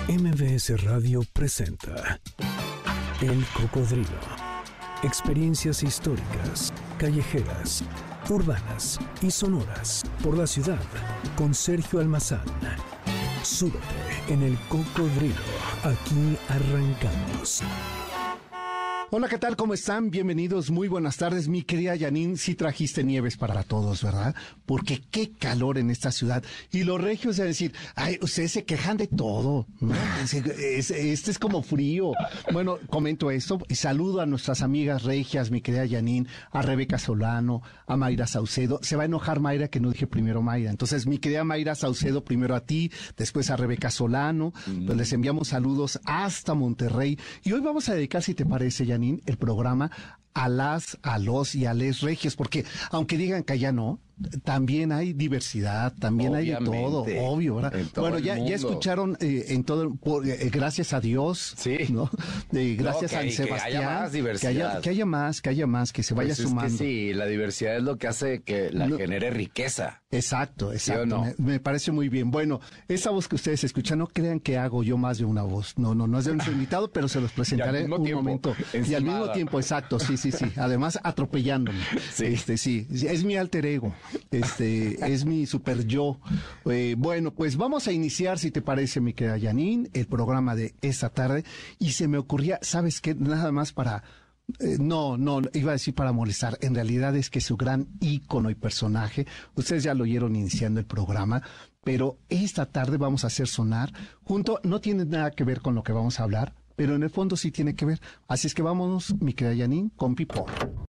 MBS Radio presenta El Cocodrilo. Experiencias históricas, callejeras, urbanas y sonoras por la ciudad con Sergio Almazán. Súbete en El Cocodrilo. Aquí arrancamos. Hola, ¿qué tal? ¿Cómo están? Bienvenidos, muy buenas tardes. Mi querida Janine, sí trajiste nieves para todos, ¿verdad? Porque qué calor en esta ciudad. Y los regios deben decir, ay, ustedes se quejan de todo, ¿no? Este es como frío. Bueno, comento esto y saludo a nuestras amigas regias, mi querida Janine, a Rebeca Solano, a Mayra Saucedo. Se va a enojar Mayra que no dije primero Mayra. Entonces, mi querida Mayra Saucedo, primero a ti, después a Rebeca Solano. Pues les enviamos saludos hasta Monterrey. Y hoy vamos a dedicar, si te parece, Janine, el programa a los y a les regios, porque aunque digan que allá no, también hay diversidad, también obviamente, hay de todo, obvio, ¿verdad? Bueno, ya escucharon en todo, gracias a Dios, sí, ¿no? Gracias a Sebastián, que haya más diversidad, que haya más, que se vaya sumando. Es que sí, la diversidad es lo que hace que genere riqueza. Exacto. ¿Sí o no? Me parece muy bien. Bueno, esa voz que ustedes escuchan, no crean que hago yo más de una voz. No es de un invitado, pero se los presentaré en un momento. Y al mismo tiempo, exacto, sí. Además, atropellándome. Sí. Sí, es mi alter ego. Es mi super yo. Bueno, pues vamos a iniciar, si te parece, mi querida Janine, el programa de esta tarde. Y se me ocurría, ¿sabes qué? Nada más para... No, iba a decir para molestar. En realidad es que su gran ícono y personaje, ustedes ya lo oyeron iniciando el programa, pero esta tarde vamos a hacer sonar junto, no tiene nada que ver con lo que vamos a hablar, pero en el fondo sí tiene que ver. Así es que vámonos, mi querida Janine, con Pipo.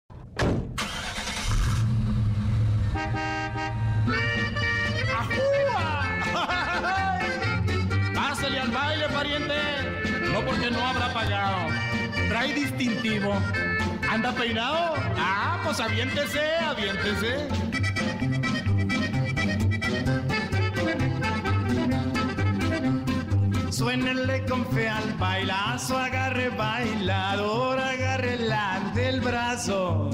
Pásale al baile, pariente. No porque no habrá pagado. Trae distintivo. ¿Anda peinado? Ah, pues aviéntese. Suénele con fe al bailazo, agarre bailador, agárrela del brazo.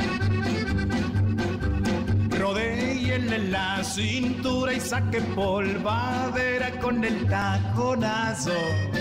Rodéele la cintura y saque polvadera con el taconazo.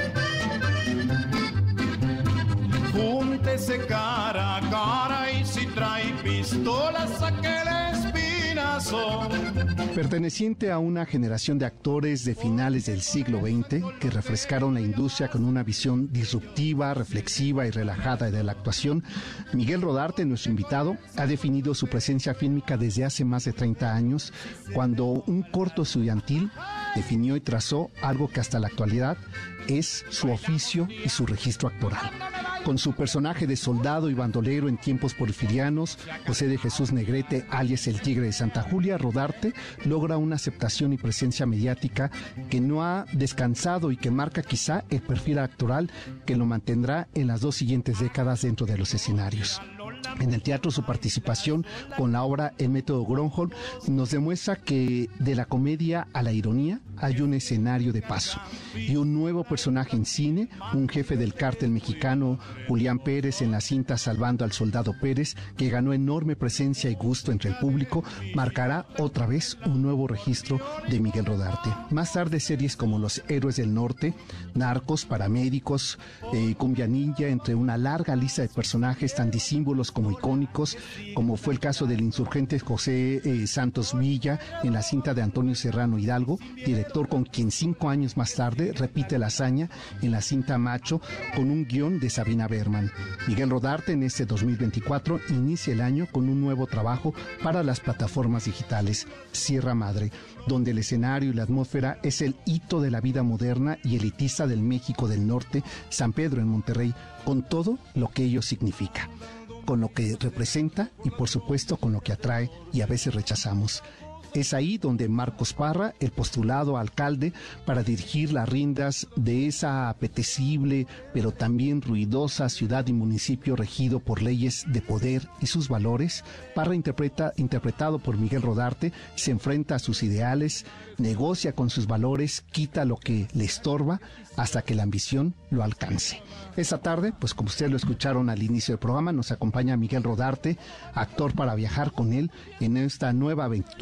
Júntese cara a cara y si trae pistola, saque el espinazo. Perteneciente a una generación de actores de finales del siglo XX que refrescaron la industria con una visión disruptiva, reflexiva y relajada de la actuación, Miguel Rodarte, nuestro invitado, ha definido su presencia fílmica desde hace más de 30 años, cuando un corto estudiantil definió y trazó algo que hasta la actualidad es su oficio y su registro actoral. Con su personaje de soldado y bandolero en tiempos porfirianos, José de Jesús Negrete, alias el Tigre de Santa Julia, Rodarte logra una aceptación y presencia mediática que no ha descansado y que marca quizá el perfil actoral que lo mantendrá en las 2 siguientes décadas dentro de los escenarios. En el teatro, su participación con la obra El Método Gronholm nos demuestra que de la comedia a la ironía hay un escenario de paso y un nuevo personaje en cine, un jefe del cártel mexicano, Julián Pérez, en la cinta Salvando al Soldado Pérez, que ganó enorme presencia y gusto entre el público, marcará otra vez un nuevo registro de Miguel Rodarte. Más tarde, series como Los Héroes del Norte, Narcos, Paramédicos, Cumbia Ninja, entre una larga lista de personajes tan disímbolos como icónicos, como fue el caso del insurgente José Santos Villa en la cinta de Antonio Serrano Hidalgo, director con quien 5 años más tarde repite la hazaña en la cinta Macho con un guión de Sabina Berman. Miguel Rodarte en este 2024 inicia el año con un nuevo trabajo para las plataformas digitales, Sierra Madre, donde el escenario y la atmósfera es el hito de la vida moderna y elitista del México del Norte, San Pedro en Monterrey, con todo lo que ello significa, con lo que representa y por supuesto con lo que atrae y a veces rechazamos. Es ahí donde Marcos Parra, el postulado a alcalde para dirigir las riendas de esa apetecible pero también ruidosa ciudad y municipio regido por leyes de poder y sus valores, Parra interpretado por Miguel Rodarte, se enfrenta a sus ideales, negocia con sus valores, quita lo que le estorba hasta que la ambición lo alcance. Esta tarde, pues como ustedes lo escucharon al inicio del programa, nos acompaña Miguel Rodarte, actor para viajar con él en esta nueva aventura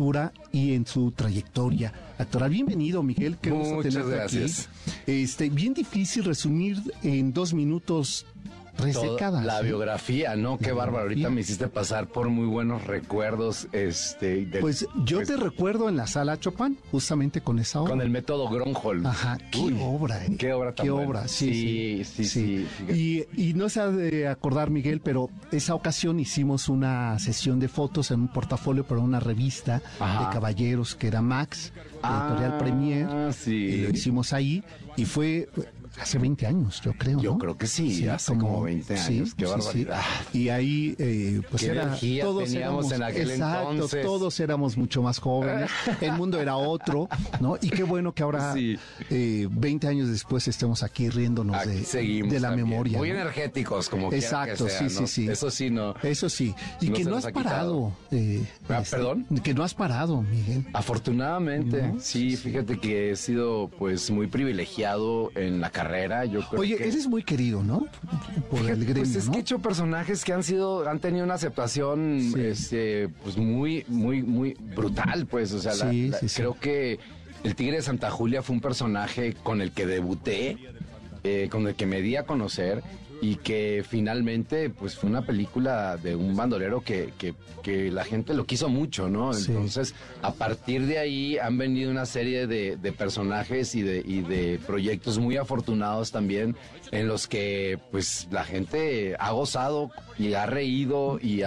y en su trayectoria actoral. Bienvenido, Miguel. Qué gusto Muchas tenerte gracias. aquí. Bien difícil resumir en 2 minutos 3 décadas. La biografía, ¿no? Qué bárbaro. Ahorita me hiciste pasar por muy buenos recuerdos. Pues yo te recuerdo en la Sala Chopin, justamente con esa obra. Con el método Gronholm. Ajá, qué obra, ¿eh? Qué obra tan Qué buena. obra, sí. Y no se ha de acordar, Miguel, pero esa ocasión hicimos una sesión de fotos en un portafolio para una revista de caballeros que era Max, editorial Premier. Sí. Y lo hicimos ahí y fue hace 20 años, yo creo, ¿no? Yo creo que sí, hace como 20 años. Qué barbaridad. Y ahí, pues qué energía todos teníamos en aquel entonces. Todos éramos mucho más jóvenes. El mundo era otro, ¿no? Y qué bueno que ahora, 20 años después, estemos aquí riéndonos Aquí seguimos de la también. memoria. Muy ¿no? energéticos, como quiera Exacto, que sea, sí, ¿no? sí. Eso sí, no. Eso sí. Y no que se no nos has ha quitado. parado. ¿Perdón? Que no has parado, Miguel. Afortunadamente, sí, fíjate que he sido pues muy privilegiado en la carrera. Yo creo Oye, que... eres muy querido, ¿no? Por el gremio, pues es ¿no? que he hecho personajes que han tenido una aceptación pues muy brutal, pues, o sea, creo que el Tigre de Santa Julia fue un personaje con el que debuté, con el que me di a conocer y que finalmente pues fue una película de un bandolero que la gente lo quiso mucho, ¿no? Entonces, a partir de ahí han venido una serie de personajes y de proyectos muy afortunados también, en los que pues la gente ha gozado y ha reído y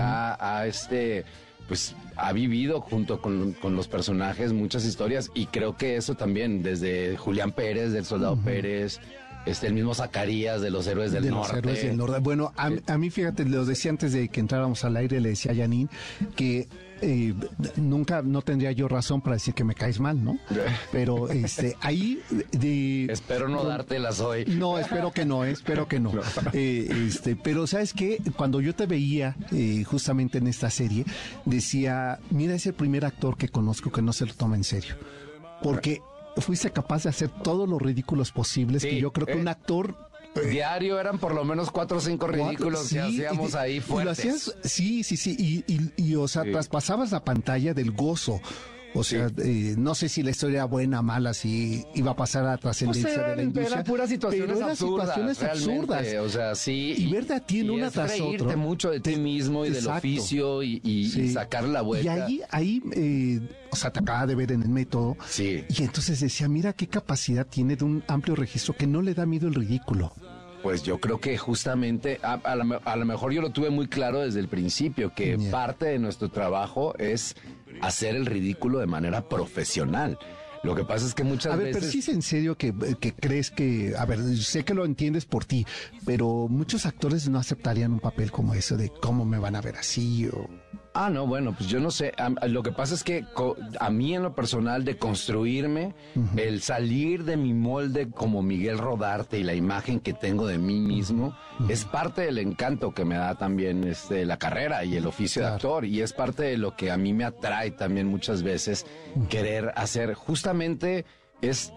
pues ha vivido junto con los personajes muchas historias, y creo que eso también, desde Julián Pérez, del Soldado Pérez, el mismo Zacarías de los Héroes del Norte. Los Héroes del Norte. Bueno, a mí, fíjate, lo decía antes de que entráramos al aire, le decía a Janine que nunca, no tendría yo razón para decir que me caes mal, ¿no? Pero ahí... espero no dártelas hoy. No, espero que no. Pero ¿sabes qué? Cuando yo te veía justamente en esta serie, decía, mira, es el primer actor que conozco que no se lo toma en serio. Porque fuiste capaz de hacer todos los ridículos posibles, que yo creo que un actor... Diario eran por lo menos 4 o 5 ridículos que hacíamos ahí fuertes. Y lo hacías, y o sea, traspasabas la pantalla del gozo. O sea, no sé si la historia era buena, mala, si iba a pasar a la trascendencia de la industria. Eran puras situaciones absurdas. O sea, sí. Y verte a ti en una tras otra. Reírte mucho de ti mismo y del oficio y sacar la vuelta. Y ahí o sea, te acababa de ver en el método. Sí. Y entonces decía, mira qué capacidad tiene de un amplio registro, que no le da miedo el ridículo. Pues yo creo que justamente, a lo mejor yo lo tuve muy claro desde el principio, que parte de nuestro trabajo es hacer el ridículo de manera profesional. Lo que pasa es que muchas veces... pero sí es en serio que crees que... A ver, sé que lo entiendes por ti, pero muchos actores no aceptarían un papel como ese de cómo me van a ver así o... No, bueno, pues yo no sé. Lo que pasa es que a mí en lo personal, de construirme, el salir de mi molde como Miguel Rodarte y la imagen que tengo de mí mismo, es parte del encanto que me da también la carrera y el oficio de actor, y es parte de lo que a mí me atrae también muchas veces, querer hacer justamente... Es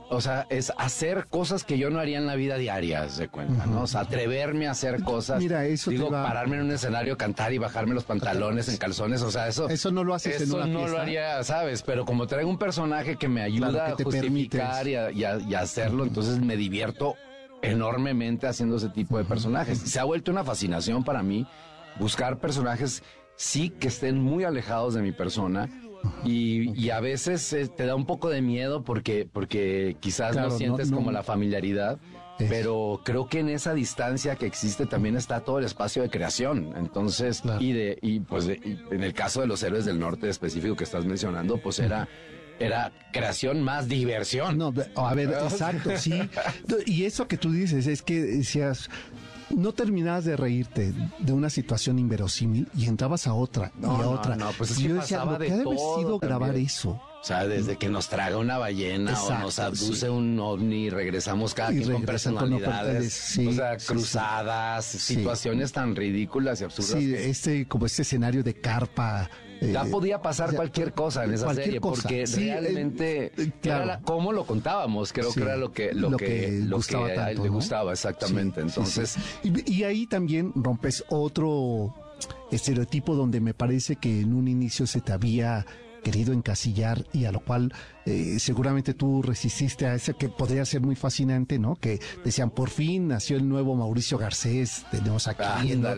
hacer cosas que yo no haría en la vida diaria, se cuenta, ¿no? O sea, atreverme a hacer cosas. Mira, eso pararme en un escenario, cantar y bajarme los pantalones en calzones, o sea, eso no lo haces en una fiesta. Eso no lo haría, ¿sabes? Pero como traigo un personaje que me ayuda a justificar y a hacerlo, entonces me divierto enormemente haciendo ese tipo de personajes. Se ha vuelto una fascinación para mí buscar personajes, sí, que estén muy alejados de mi persona. Y a veces te da un poco de miedo porque quizás no sientes como la familiaridad, pero creo que en esa distancia que existe también está todo el espacio de creación. Entonces, y en el caso de los Héroes del Norte específico que estás mencionando, pues era creación más diversión. No, a ver, exacto, sí. Y eso que tú dices es que decías... No terminabas de reírte de una situación inverosímil y entrabas a otra y a otra. Pues es y que yo decía, lo que ha de haber sido grabar eso. O sea, desde que nos traga una ballena o nos abduce un ovni, regresamos cada quien con personalidades, o sea, cruzadas, situaciones tan ridículas y absurdas. Sí, como este escenario de carpa. Ya podía pasar cualquier cosa en esa serie, porque realmente era cómo lo contábamos, creo que era lo que a él le gustaba, exactamente. Entonces, y ahí también rompes otro estereotipo donde me parece que en un inicio se te había querido encasillar y a lo cual seguramente tú resististe a ese que podría ser muy fascinante, ¿no? Que decían, por fin nació el nuevo Mauricio Garcés, tenemos aquí, ¿no?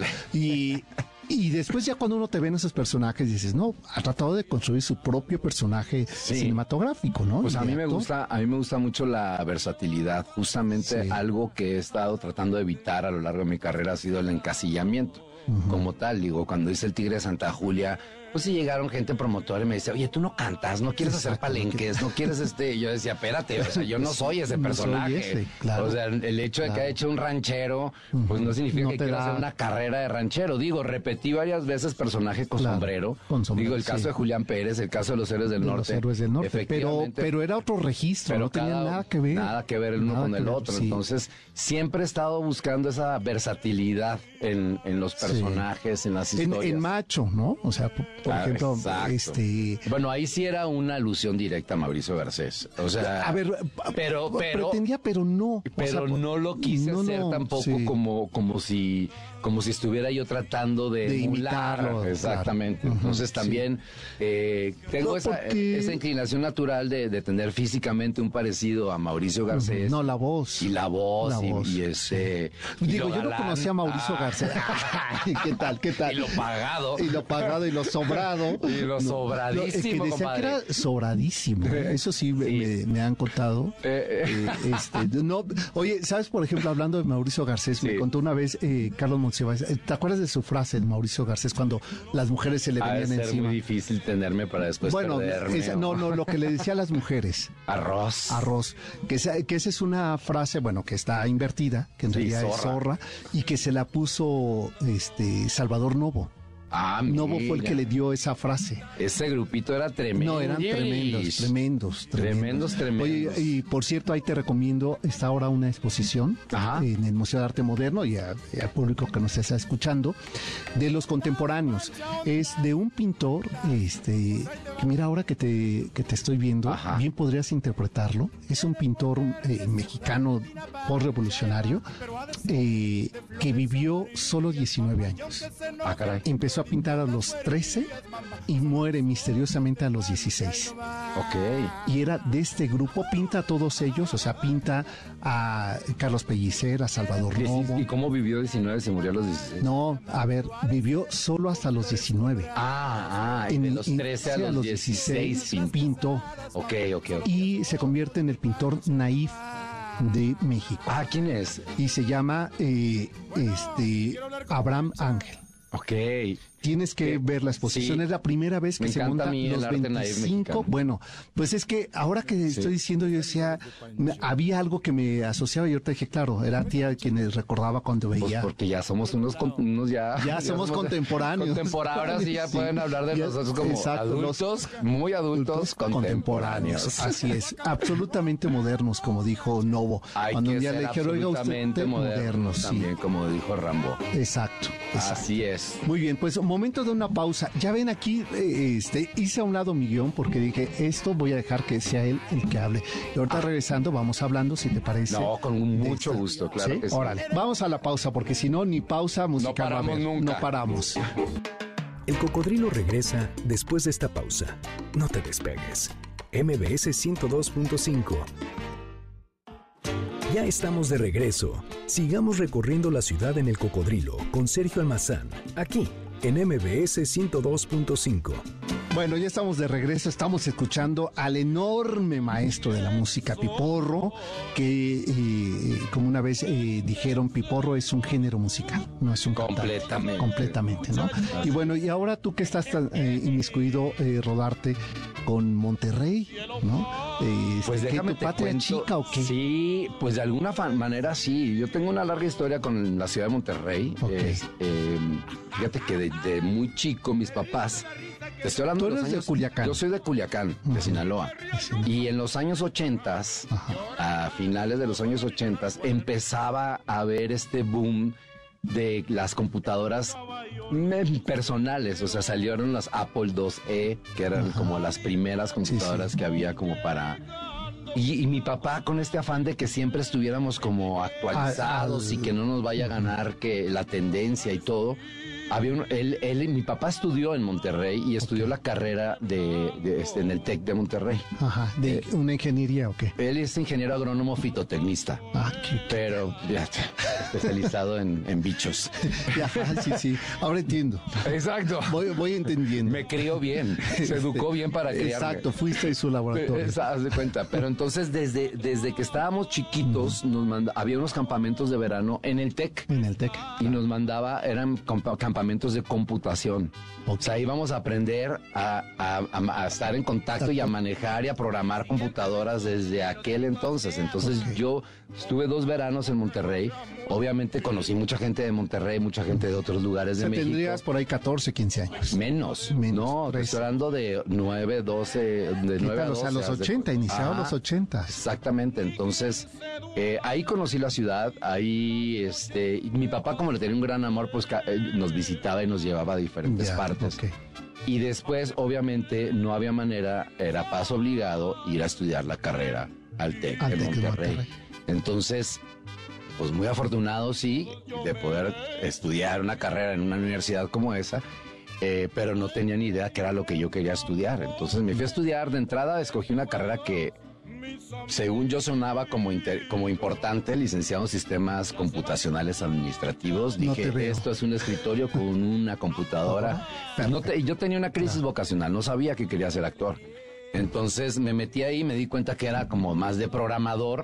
Y después ya cuando uno te ve en esos personajes dices, no, ha tratado de construir su propio personaje cinematográfico, ¿no? Pues a mí me gusta mucho la versatilidad. Justamente algo que he estado tratando de evitar a lo largo de mi carrera ha sido el encasillamiento. Como tal, digo, cuando hice El Tigre de Santa Julia, pues sí llegaron gente promotora y me dice, oye, tú no cantas, no quieres hacer palenques, no quieres Y yo decía, espérate, o sea, yo no soy ese personaje. Soy ese, claro. O sea, el hecho de que haya hecho un ranchero, pues no significa que quiera hacer una carrera de ranchero. Digo, repetí varias veces personaje con sombrero. Digo, el caso de Julián Pérez, el caso de Los Héroes del Norte. Los Héroes del Norte, pero era otro registro, no tenía nada que ver. Nada que ver el uno con el otro. Entonces, siempre he estado buscando esa versatilidad en los personajes, en las historias. En Macho, ¿no? O sea, por ejemplo, Bueno, ahí sí era una alusión directa a Mauricio Garcés. O sea, a ver, pero pretendía, pero no. Pero no lo quise hacer tampoco como si estuviera yo tratando de imitarlo. Exactamente. Claro. Entonces también tengo esa inclinación natural de tener físicamente un parecido a Mauricio Garcés. No, la voz. Y la voz. Digo, yo no conocía a Mauricio Garcés. ¿Qué tal? Y lo pagado. Y lo sobrado. Y lo sobradísimo, es que decía que era sobradísimo. Eso sí. Me han contado. No, oye, ¿sabes? Por ejemplo, hablando de Mauricio Garcés, me contó una vez Carlos Monsiváis. ¿Te acuerdas de su frase de Mauricio Garcés cuando las mujeres se le venían encima? Es muy difícil tenerme para después perderme. No, lo que le decía a las mujeres. Arroz. Que esa es una frase, bueno, que está invertida, que en realidad es zorra, y que se la puso Salvador Novo. Novo fue el que le dio esa frase. Ese grupito era tremendo. No, eran tremendos. Oye, y por cierto, ahí te recomiendo, está ahora una exposición en el Museo de Arte Moderno y al público que nos está escuchando, de los contemporáneos. Es de un pintor, que mira, ahora que te estoy viendo, bien podrías interpretarlo. Es un pintor mexicano postrevolucionario que vivió solo 19 años. Caray. Empezó a pintar a los 13 y muere misteriosamente a los 16. Y era de este grupo, pinta a todos ellos, o sea, pinta a Carlos Pellicer, a Salvador Novo. ¿Y cómo vivió 19 y se murió a los 16? No, a ver, vivió solo hasta los 19. Y de los 13 a los 16 pintó. Ok. Y se convierte en el pintor naif de México. ¿Quién es? Y se llama Abraham Ángel. Tienes que ver la exposición, es la primera vez que se monta los 25. Bueno, pues es que ahora que estoy diciendo, yo decía, había algo que me asociaba y ahorita dije, claro, era tía quien recordaba cuando veía. Pues porque ya somos unos ya somos contemporáneos. Ahora sí ya pueden hablar de nosotros como adultos, muy adultos contemporáneos. Así es, absolutamente modernos, como dijo Novo. Cuando un día le dije, oiga usted, modernos también, como dijo Rambo. Exacto. Así es. Muy bien, pues momento de una pausa. Ya ven aquí, hice a un lado mi guión porque dije, esto voy a dejar que sea él el que hable. Y ahorita regresando, vamos hablando, si te parece. No, con mucho gusto, claro que sí. Órale, vamos a la pausa, porque si no, ni pausa musical. No paramos nunca. No paramos. El Cocodrilo regresa después de esta pausa. No te despegues. MBS 102.5. Ya estamos de regreso. Sigamos recorriendo la ciudad en El Cocodrilo con Sergio Almazán, aquí en MBS 102.5. Bueno, ya estamos de regreso, estamos escuchando al enorme maestro de la música, Piporro, que como una vez dijeron, Piporro es un género musical, no es un cantante. Completamente, ¿no? Y bueno, y ahora tú que estás tan inmiscuido, Rodarte, con Monterrey, ¿no? Pues déjame ¿tu patria chica o qué? Sí, pues de alguna manera sí. Yo tengo una larga historia con la ciudad de Monterrey. Fíjate que de muy chico mis papás, te estoy hablando de los años, de Culiacán. Yo soy de Culiacán, de Sinaloa. Y en los años 80, a finales de los años 80, empezaba a haber este boom de las computadoras personales, o sea, salieron las Apple IIe, que eran como las primeras computadoras que había como para... Y mi papá, con este afán de que siempre estuviéramos como actualizados y que no nos vaya a ganar que la tendencia y todo, mi papá estudió en Monterrey y estudió la carrera en el TEC de Monterrey. Ajá, ¿de una ingeniería o qué? Él es ingeniero agrónomo fitotecnista. Pero ya especializado en bichos. Ya, sí, ahora entiendo. Exacto. Voy entendiendo. Me crió bien, se educó bien para criarme. Exacto, fuiste en su laboratorio. Haz de cuenta. Pero entonces, desde que estábamos chiquitos, había unos campamentos de verano en el TEC. En el TEC. Y nos eran campamentos de computación. O sea, íbamos a aprender a estar en contacto y a manejar y a programar computadoras desde aquel entonces. Entonces yo estuve 2 veranos en Monterrey. Obviamente conocí mucha gente de Monterrey, mucha gente de otros lugares de México. Tendrías por ahí 14, 15 años. Menos. No, estoy hablando de 9, 12, de 9 a 12. O sea, los 80, iniciados los 80. Exactamente. Entonces, ahí conocí la ciudad. Ahí, mi papá, como le tenía un gran amor, pues nos visitaba y nos llevaba a diferentes partes. Okay. Y después, obviamente, no había manera, era paso obligado ir a estudiar la carrera al TEC de Monterrey. Entonces, pues muy afortunado, sí, de poder estudiar una carrera en una universidad como esa, pero no tenía ni idea qué era lo que yo quería estudiar. Entonces me fui a estudiar. De entrada escogí una carrera que, según yo, sonaba como importante, licenciado en sistemas computacionales administrativos. Dije, esto es un escritorio con una computadora. Yo tenía una crisis vocacional, no sabía que quería ser actor. Entonces me metí ahí, me di cuenta que era como más de programador.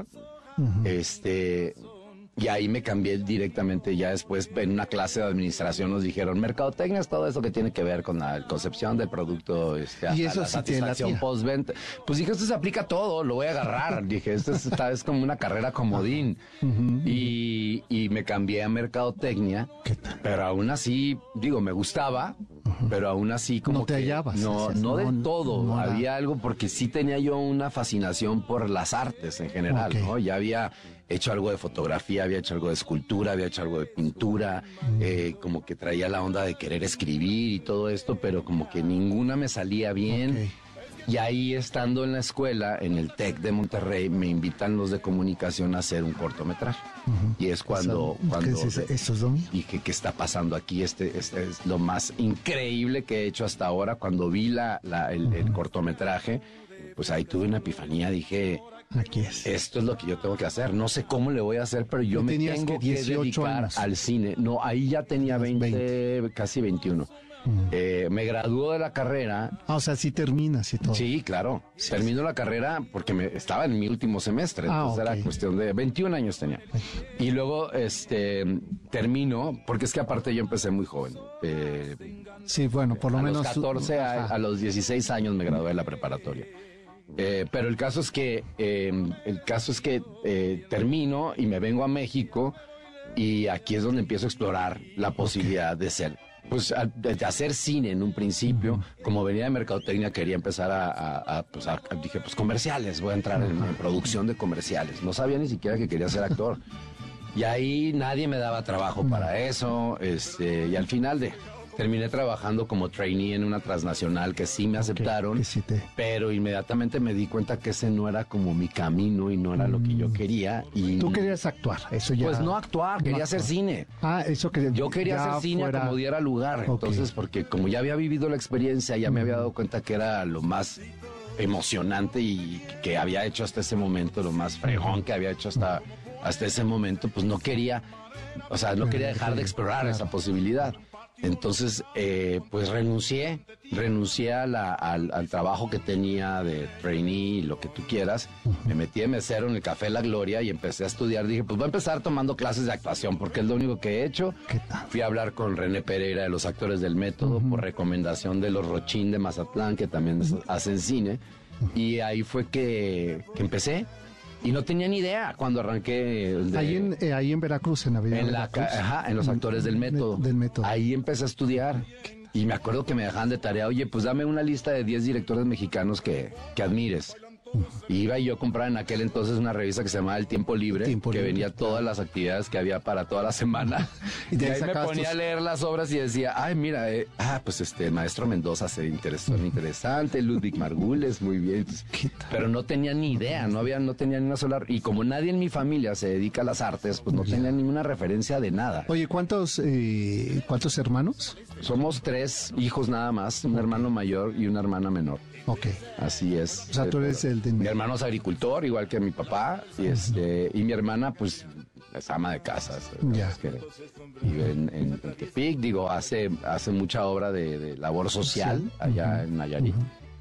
Y ahí me cambié directamente. Ya después, en una clase de administración, nos dijeron, mercadotecnia es todo eso que tiene que ver con la concepción del producto, y eso la satisfacción postventa. Pues dije, esto se aplica a todo, lo voy a agarrar. Dije, esto es como una carrera comodín. Y me cambié a mercadotecnia, pero aún así, me gustaba, pero aún así como no te hallabas. No del todo. Había algo, porque sí tenía yo una fascinación por las artes en general, ¿no? Ya había hecho algo de fotografía, había hecho algo de escultura, había hecho algo de pintura, como que traía la onda de querer escribir y todo esto, pero como que ninguna me salía bien. Y ahí, estando en la escuela, en el TEC de Monterrey, me invitan los de comunicación a hacer un cortometraje. Y es cuando dije, ¿qué está pasando aquí? Este es lo más increíble que he hecho hasta ahora. Cuando vi el cortometraje, pues ahí tuve una epifanía, dije, aquí es. Esto es lo que yo tengo que hacer. No sé cómo le voy a hacer, pero yo me tengo que dedicar al cine. No, ahí ya tenía 20, casi 21. Me graduó de la carrera. O sea, sí terminas y todo. Sí, claro. Sí, termino la carrera porque estaba en mi último semestre. Entonces era cuestión de 21 años tenía. Y luego termino, porque es que aparte yo empecé muy joven. Sí, bueno, por lo menos. A los 14, a los 16 años me gradué de la preparatoria. Pero el caso es que termino y me vengo a México, y aquí es donde empiezo a explorar la posibilidad de ser, de hacer cine en un principio. Como venía de mercadotecnia, quería empezar dije, comerciales, voy a entrar en producción de comerciales. No sabía ni siquiera que quería ser actor. Y ahí nadie me daba trabajo para eso, y al final terminé trabajando como trainee en una transnacional que sí me aceptaron, pero inmediatamente me di cuenta que ese no era como mi camino y no era lo que yo quería. Y ¿tú querías actuar? Eso ya. Pues no actuar, quería hacer cine. Eso que yo quería hacer cine como diera lugar. Entonces, porque como ya había vivido la experiencia, ya me había dado cuenta que era lo más emocionante y que había hecho hasta ese momento, lo más fregón que había hecho hasta ese momento, pues no quería dejar de explorar esa posibilidad. Entonces, pues renuncié al trabajo que tenía de trainee y lo que tú quieras. Me metí de mesero en el Café La Gloria y empecé a estudiar. Dije, pues voy a empezar tomando clases de actuación porque es lo único que he hecho. Fui a hablar con René Pereira de los Actores del Método por recomendación de los Rochín de Mazatlán, que también hacen cine. Y ahí fue que empecé. Y no tenía ni idea cuando arranqué. Ahí en Veracruz, en Avenida Veracruz. En los Actores del Método. Ahí empecé a estudiar. Y me acuerdo que me dejaban de tarea, oye, pues dame una lista de 10 directores mexicanos que admires. Iba y yo compraba en aquel entonces una revista que se llamaba El Tiempo Libre, venía todas las actividades que había para toda la semana. Y ahí me ponía a leer las obras y decía, ay, mira, pues Maestro Mendoza se interesó, interesante, Ludwig Margules, muy bien. Pero no tenía ni idea, no tenía ni una sola... Y como nadie en mi familia se dedica a las artes, pues no tenía ninguna referencia de nada. Oye, ¿cuántos hermanos? Somos 3 hijos nada más, un hermano mayor y una hermana menor. Ok. Así es. O sea, tú eres el de... Mi hermano es agricultor, igual que mi papá, y mi hermana, pues, es ama de casa. Ya. Que vive en Tepic, hace mucha obra de labor social allá en Nayarit.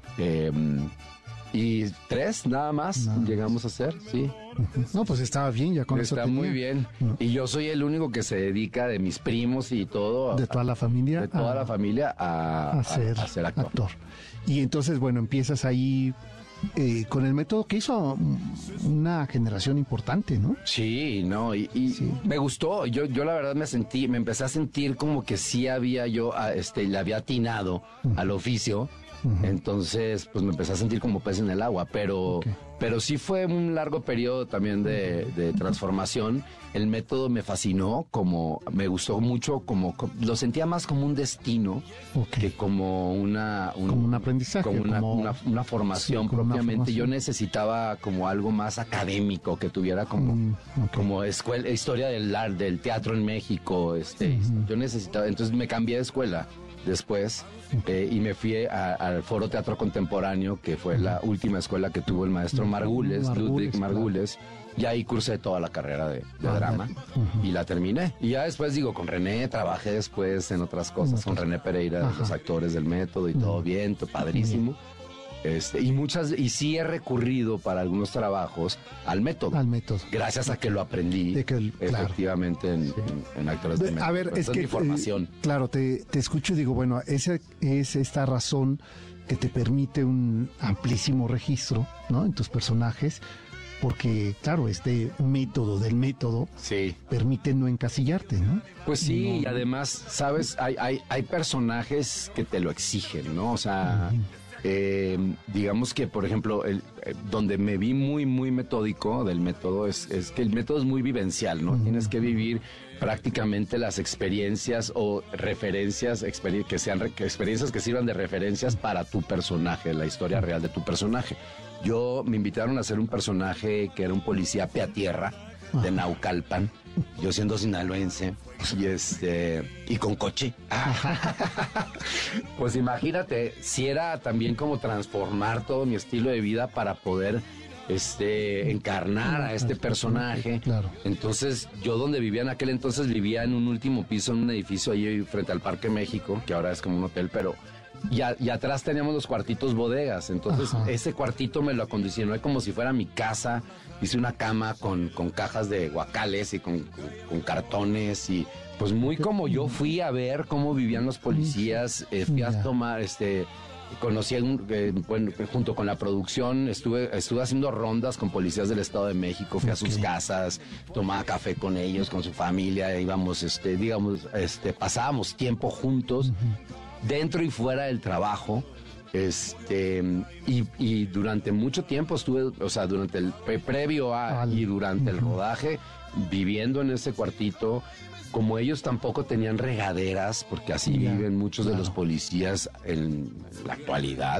Y 3 nada más llegamos a ser, sí. No, pues estaba bien, ya con eso está muy bien. Y yo soy el único que se dedica de mis primos y todo. De toda la familia. De toda la familia a ser actor. Y entonces, bueno, empiezas ahí con el método que hizo una generación importante, ¿no? Sí, no, y sí. Me gustó. Yo la verdad me empecé a sentir como que sí había le había atinado al oficio. Entonces, pues me empecé a sentir como pez en el agua, pero sí fue un largo periodo también de transformación. El método me fascinó, me gustó mucho, lo sentía más como un destino que como como un aprendizaje, como una formación propiamente. Yo necesitaba como algo más académico, que tuviera como escuela, historia del teatro en México. Yo necesitaba, entonces me cambié de escuela después. Y me fui al Foro Teatro Contemporáneo, que fue la última escuela que tuvo el maestro Margules, Ludwig Margules, y ahí cursé toda la carrera de drama y la terminé. Y ya después, con René trabajé después en otras cosas, con René Pereira, los actores del método y todo bien, padrísimo. Y sí he recurrido para algunos trabajos al método. Gracias a que lo aprendí efectivamente en actores de método. A ver, es que mi formación. Claro, te escucho y digo, bueno, esa es esta razón que te permite un amplísimo registro, ¿no? En tus personajes, porque claro, este método del método permite no encasillarte, ¿no? Pues sí, y además, sabes, hay personajes que te lo exigen, ¿no? O sea, digamos que, por ejemplo, donde me vi muy, muy metódico del método es que el método es muy vivencial, ¿no? Tienes que vivir prácticamente las experiencias o referencias, experiencias que sirvan de referencias para tu personaje, la historia real de tu personaje. Me invitaron a hacer un personaje que era un policía peatierra de Naucalpan, yo siendo sinaloense, y con coche. Pues imagínate, si era también como transformar todo mi estilo de vida para poder encarnar a este personaje. Claro. Entonces, yo donde vivía en aquel entonces, vivía en un último piso, en un edificio ahí frente al Parque México, que ahora es como un hotel, pero... Y atrás teníamos los cuartitos bodegas, entonces ese cuartito me lo acondicioné como si fuera mi casa. Hice una cama con cajas de guacales y con cartones, y pues muy como yo fui a ver cómo vivían los policías. Fui a tomar, conocí junto con la producción, estuve haciendo rondas con policías del Estado de México, fui a sus casas, tomaba café con ellos, con su familia, íbamos, pasábamos tiempo juntos, dentro y fuera del trabajo, y durante mucho tiempo estuve, o sea, durante el previo y durante el rodaje, viviendo en ese cuartito. Como ellos tampoco tenían regaderas, porque así viven muchos de los policías en la actualidad,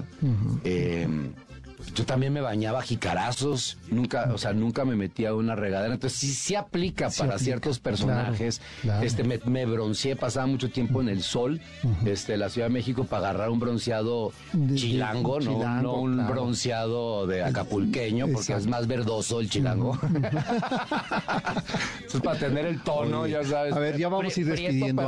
yo también me bañaba a jicarazos, nunca me metía a una regadera. Entonces sí aplica para ciertos personajes. Claro. Me bronceé, pasaba mucho tiempo en el sol, la Ciudad de México, para agarrar un bronceado chilango, no un bronceado de acapulqueño, porque es más verdoso el chilango. Entonces, para tener el tono, ya sabes. A ver, ya vamos a ir despidiendo.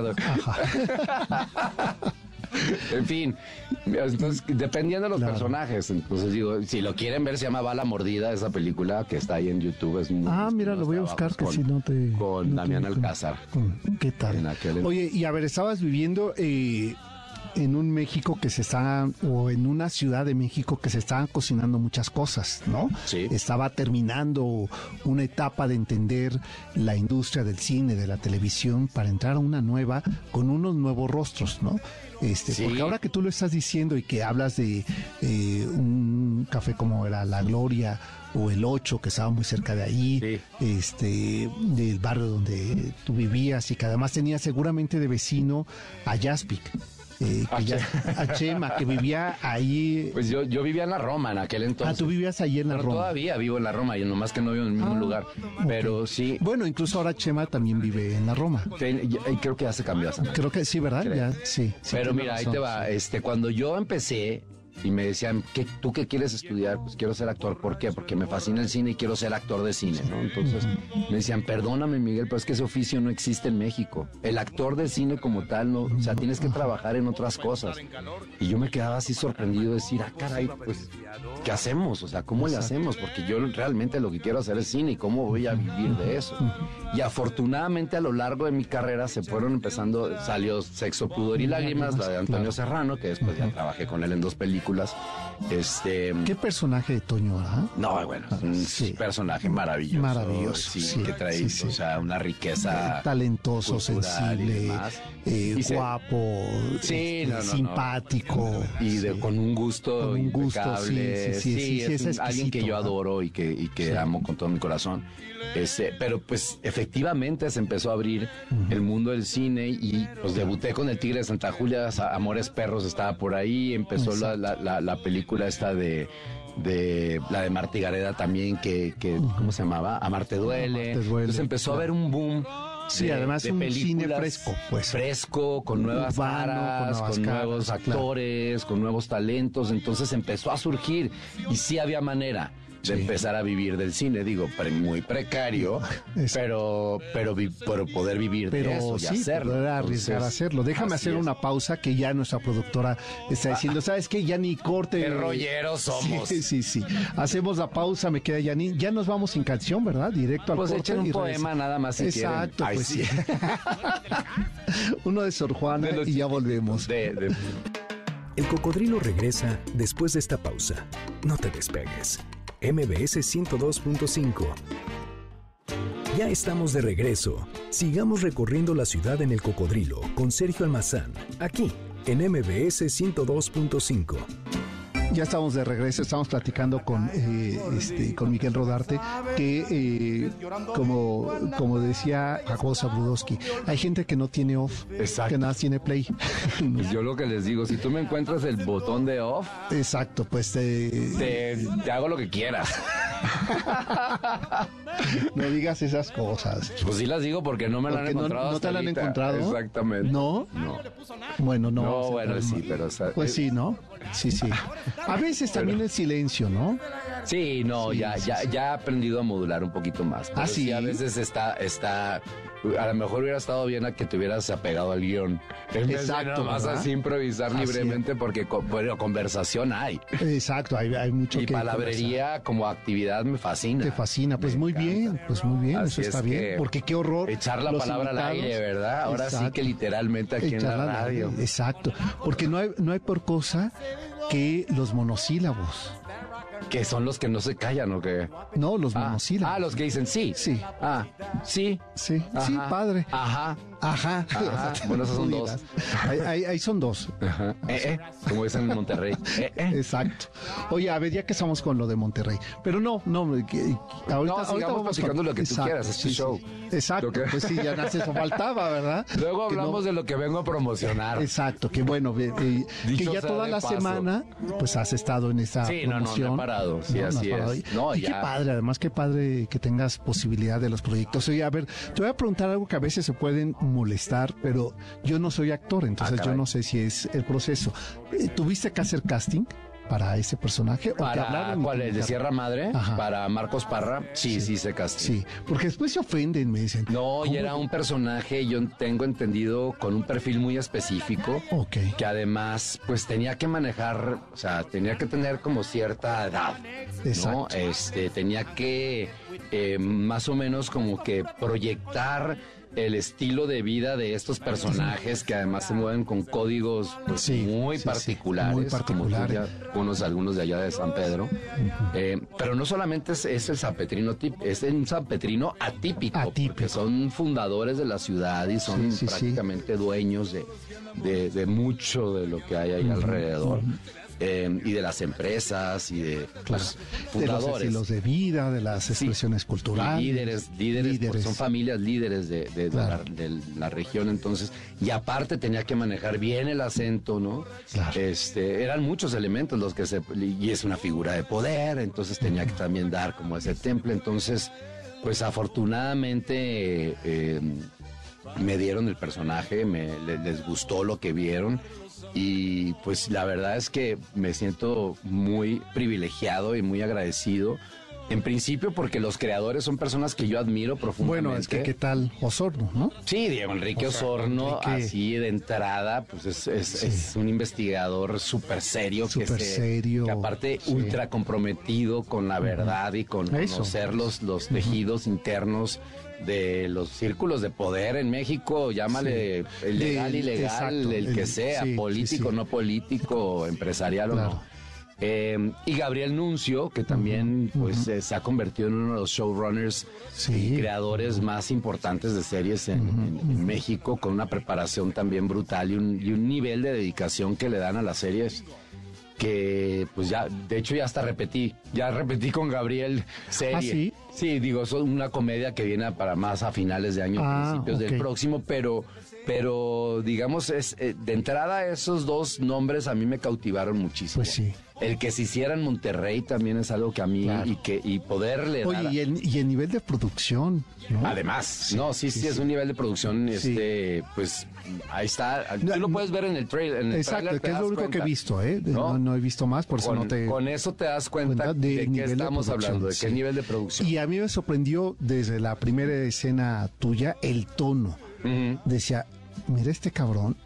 En fin, entonces, dependiendo de los personajes, entonces digo, si lo quieren ver, se llama Bala Mordida, esa película que está ahí en YouTube. Es mira, lo voy a buscar, que si no te... Con Damián Alcázar. ¿Qué tal? Oye, y a ver, estabas viviendo en un México o en una Ciudad de México que se estaban cocinando muchas cosas, ¿no? Sí. Estaba terminando una etapa de entender la industria del cine, de la televisión, para entrar a una nueva, con unos nuevos rostros, ¿no? Porque ahora que tú lo estás diciendo y que hablas de un un café como era La Gloria o El 8, que estaba muy cerca de ahí, del barrio donde tú vivías, y que además tenía seguramente de vecino a Jaspic. A Chema, que vivía ahí. Pues yo vivía en la Roma en aquel entonces. Tú vivías ahí en la Roma. Todavía vivo en la Roma, y nomás que no vivo en el mismo lugar. Pero sí. Bueno, incluso ahora Chema también vive en la Roma. Creo que ya se cambió. Creo que sí, ¿verdad? Ya, sí. Pero mira, ahí te va. Cuando yo empecé y me decían, ¿tú qué quieres estudiar? Pues quiero ser actor. ¿Por qué? Porque me fascina el cine y quiero ser actor de cine, ¿no? Entonces me decían, perdóname, Miguel, pero es que ese oficio no existe en México. El actor de cine como tal, no, o sea, tienes que trabajar en otras cosas. Y yo me quedaba así sorprendido de decir, caray, pues, ¿qué hacemos? O sea, ¿cómo le hacemos? Porque yo realmente lo que quiero hacer es cine, y ¿cómo voy a vivir de eso? Y afortunadamente a lo largo de mi carrera salió Sexo, Pudor y Lágrimas, la de Antonio Serrano, que después ya trabajé con él en 2 películas. ¿Qué personaje de Toño era? No, bueno, es un personaje maravilloso. Maravilloso. Sí, que trae, o sea, una riqueza talentoso, sensible, guapo, simpático. Y con un gusto impecable. Sí, es alguien que yo adoro y que amo con todo mi corazón. Pero pues efectivamente se empezó a abrir el mundo del cine, y pues debuté con El Tigre de Santa Julia, Amores Perros estaba por ahí, empezó la película esta de la de Marta y Gareda también, que ¿cómo se llamaba? Amarte duele. Entonces empezó a haber un boom. Sí, además un cine fresco, pues. Fresco, con nuevas caras, con nuevos actores, con nuevos talentos. Entonces empezó a surgir, y sí había manera de empezar a vivir del cine, digo, muy precario, pero poder vivir de eso y hacerlo. Poder arriesgar a hacerlo. Déjame hacer una pausa, que ya nuestra productora está diciendo, ¿sabes qué? Ya ni corte. Qué rolleros somos. Sí. Hacemos la pausa, me queda Yanin. Ya nos vamos sin canción, ¿verdad? Directo al corte. Pues echen un poema nada más si quieren. Exacto, pues sí. Uno de Sor Juana y ya volvemos. El Cocodrilo regresa después de esta pausa. No te despegues. MBS 102.5. Ya estamos de regreso. Sigamos recorriendo la ciudad en El Cocodrilo con Sergio Almazán, aquí en MBS 102.5. Ya estamos de regreso, estamos platicando con Miguel Rodarte, que como decía Jacobo Zabludowski, hay gente que no tiene off, que nada tiene play. Pues yo lo que les digo, si tú me encuentras el botón de off, exacto, pues te hago lo que quieras. No digas esas cosas. Pues sí las digo porque no me la han encontrado. ¿No te la han encontrado? Exactamente. ¿No? No. Bueno, no. No, bueno, sí, pero... Pues sí, ¿no? Sí. A veces también el silencio, ¿no? Sí, no, ya he aprendido a modular un poquito más. Pero sí, a veces está... A lo mejor hubiera estado bien a que te hubieras apegado al guión. Exacto. Más así improvisar libremente, porque conversación hay. Exacto, hay mucho y que palabrería conversar. Como actividad me fascina. Te fascina, pues muy bien, así eso está bien. Porque qué horror. Echar la palabra al aire, ¿verdad? Ahora sí que literalmente aquí en la radio. Exacto, porque no hay por cosa que los monosílabos. ¿Que son los que no se callan o qué? No, los monosílabos. Los que dicen sí. Sí. Sí. Sí, padre. Ajá. Bueno, esos son 2. Ahí son 2. Ajá. Como dicen en Monterrey. Exacto. Oye, a ver, ya que estamos con lo de Monterrey. Pero ahorita sigamos platicando lo que tú quieras, es tu show. Exacto, pues sí, ya eso faltaba, ¿verdad? Luego hablamos de lo que vengo a promocionar. Exacto, que bueno, que ya toda la semana, pues has estado en esa promoción. No he parado, sí, así es. Y qué padre, además, qué padre que tengas posibilidad de los proyectos. Oye, a ver, te voy a preguntar algo que a veces se pueden molestar, pero yo no soy actor, entonces yo no sé si es el proceso. ¿Tuviste que hacer casting para ese personaje? ¿Para cuál es? ¿De Sierra Madre? Ajá. ¿Para Marcos Parra? Sí, se casting. Sí, porque después se ofenden, me dicen. No, y era un personaje, yo tengo entendido, con un perfil muy específico. Ok. Que además, pues tenía que manejar, o sea, tenía que tener como cierta edad. Exacto. ¿No? Tenía que más o menos como que proyectar el estilo de vida de estos personajes que además se mueven con códigos muy particulares. Muy particulares. Algunos de allá de San Pedro. Pero no solamente es el sanpetrino, es un sanpetrino atípico. Porque son fundadores de la ciudad y son prácticamente dueños de mucho de lo que hay ahí alrededor. y de las empresas y de los fundadores. De los estilos de vida, de las expresiones culturales. Líderes. Porque son familias líderes de la región, entonces, y aparte tenía que manejar bien el acento, ¿no? Claro. Eran muchos elementos los que y es una figura de poder, entonces tenía que también dar como ese temple, entonces, pues afortunadamente me dieron el personaje, les gustó lo que vieron. Y pues la verdad es que me siento muy privilegiado y muy agradecido. En principio porque los creadores son personas que yo admiro profundamente. Bueno, es que ¿qué tal Osorno, no? Sí, Diego Enrique Osorno, así de entrada, pues es un investigador súper serio. Que aparte ultra comprometido con la verdad y con conocer los tejidos internos de los círculos de poder en México, llámale legal, ilegal, el que sea, político, no político, empresarial o no. Y Gabriel Nuncio, que también pues se ha convertido en uno de los showrunners y creadores más importantes de series en México, con una preparación también brutal y un nivel de dedicación que le dan a las series que pues ya, de hecho ya repetí con Gabriel serie. ¿Ah, sí? Sí, digo, es una comedia que viene para más a finales de año, principios del próximo, pero digamos, de entrada esos dos nombres a mí me cautivaron muchísimo. Pues sí. El que se hiciera en Monterrey también es algo que a mí, y poderle dar... Oye, y el nivel de producción, ¿no? Además, sí, es un nivel de producción, pues ahí está, tú lo puedes ver en el trailer. Exacto, que es lo único que he visto, no he visto más, por eso no te... Con eso te das cuenta de qué estamos hablando, de qué nivel de producción. Y a mí me sorprendió desde la primera escena tuya el tono. Decía, mira este cabrón.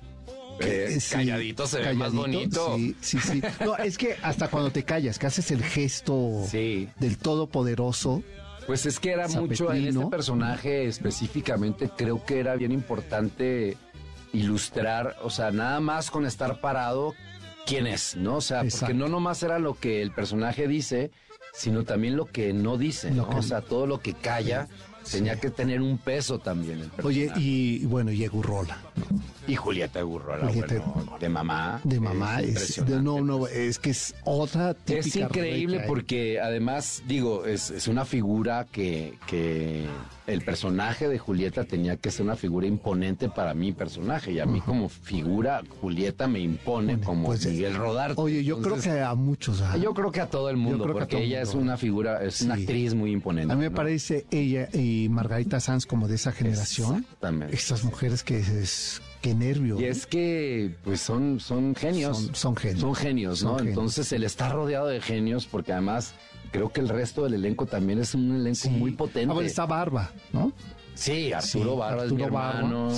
Calladito se ve más bonito. Sí. No, es que hasta cuando te callas, que haces el gesto del todopoderoso. Pues es que era mucho en este personaje específicamente, creo que era bien importante ilustrar, o sea, nada más con estar parado, quién es, ¿no? O sea, porque no nomás era lo que el personaje dice, sino también lo que no dice, ¿no? O sea, todo lo que calla tenía que tener un peso también el personaje. Oye, y bueno, y Egurrola, ¿no? Y Julieta Egurrola, de mamá. De mamá, es que es otra típica. Es increíble porque además, digo, es una figura que el personaje de Julieta tenía que ser una figura imponente para mi personaje. Y a mí como figura, Julieta me impone como Miguel Rodarte. Oye, yo creo que a muchos. Yo creo que a todo el mundo, porque ella es una figura, es una actriz muy imponente. A mí me parece ella y Margarita Sanz como de esa generación. Exactamente. Estas mujeres que qué nervio. Y es que, pues, son genios. Son genios. Son genios, ¿no? Entonces, él está rodeado de genios porque además creo que el resto del elenco también es un elenco muy potente. Ahora está Barba, ¿no? Sí, Arturo Barba es mi hermano.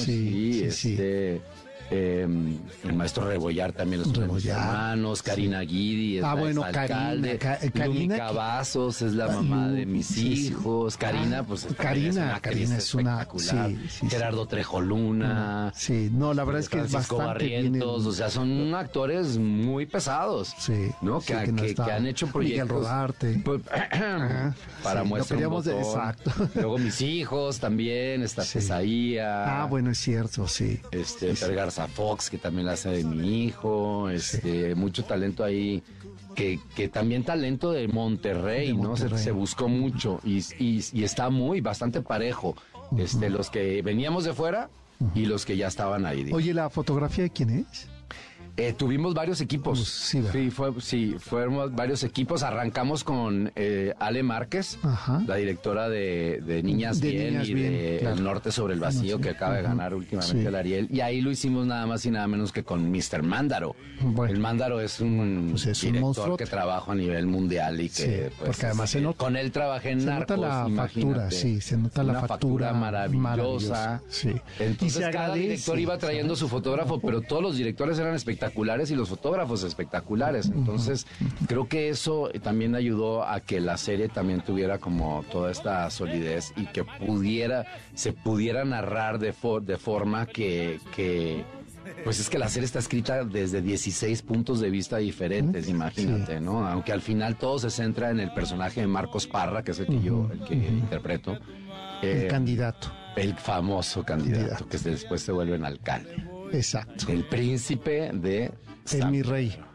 El maestro Rebollar también es uno de mis hermanos, Karina Guidi es alcalde, Lumi Cavazos es la mamá de mis hijos, Karina, pues Karina es una espectacular, Gerardo Trejoluna, la verdad es que es bastante Barrientos, o sea, son actores muy pesados, ¿no? Que han hecho proyectos. Miguel Rodarte. Para muestra un botón. Exacto. Luego mis hijos también, está Pesadilla. Bueno, es cierto, Per Garza Fox, que también la hace de mi hijo, mucho talento ahí, que también talento de Monterrey, ¿no? Se buscó mucho y está bastante parejo, los que veníamos de fuera y los que ya estaban ahí. Digamos. Oye, ¿la fotografía de quién es? Tuvimos varios equipos. Fueron varios equipos. Arrancamos con Ale Márquez, la directora de Niñas Bien y de El Norte sobre el Vacío, que acaba de ganar últimamente el Ariel. Y ahí lo hicimos nada más y nada menos que con Mr. Mándaro. Bueno, el Mándaro es un director que trabaja a nivel mundial y que, porque además se nota, con él trabajé en Narcos. Se nota la factura, se nota la factura maravillosa. Entonces cada director iba trayendo su fotógrafo, pero todos los directores eran espectaculares y los fotógrafos espectaculares. Entonces, creo que eso también ayudó a que la serie también tuviera como toda esta solidez y que se pudiera narrar de forma que pues es que la serie está escrita desde 16 puntos de vista diferentes, imagínate, ¿no? Aunque al final todo se centra en el personaje de Marcos Parra, que es el que interpreto. El candidato. El famoso candidato, que después se vuelve en alcalde. Exacto. El príncipe de... El mi rey.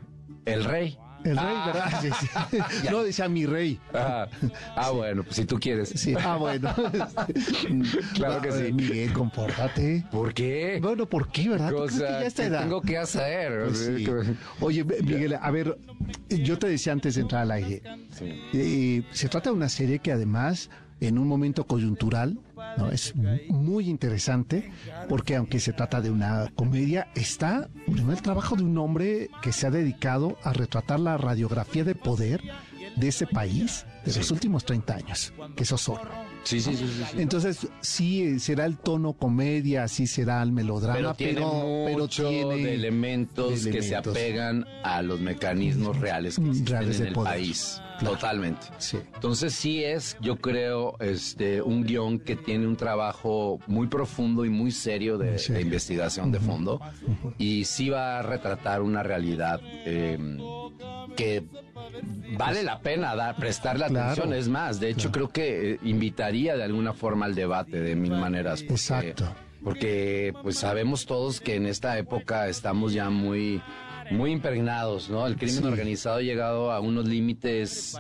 El Rey. El Rey, ¿verdad? Sí, sí. No, decía mi rey. Bueno, pues si tú quieres. Sí, bueno. Claro que sí. Miguel, compórtate. ¿Por qué? Bueno, ¿por qué, verdad? O sea, ya está edad. tengo que hacer. Pues sí. Oye, Miguel, a ver, yo te decía antes de entrar al aire, se trata de una serie que además, en un momento coyuntural, ¿no? Es muy interesante, porque aunque se trata de una comedia, está primero el trabajo de un hombre que se ha dedicado a retratar la radiografía de poder de ese país de los últimos 30 años, que es Osorno. Sí. Entonces, sí será el tono comedia, sí será el melodrama, pero tiene de elementos que se apegan a los mecanismos reales que existen en el país. Claro. Totalmente. Sí. Entonces sí es, yo creo, un guión que tiene un trabajo muy profundo y muy serio de investigación de fondo, y sí va a retratar una realidad que vale la pena prestarle atención. Es más, de hecho creo que invitaría de alguna forma al debate de mil maneras. Exacto. Porque pues sabemos todos que en esta época estamos ya muy impregnados, ¿no? El crimen organizado ha llegado a unos límites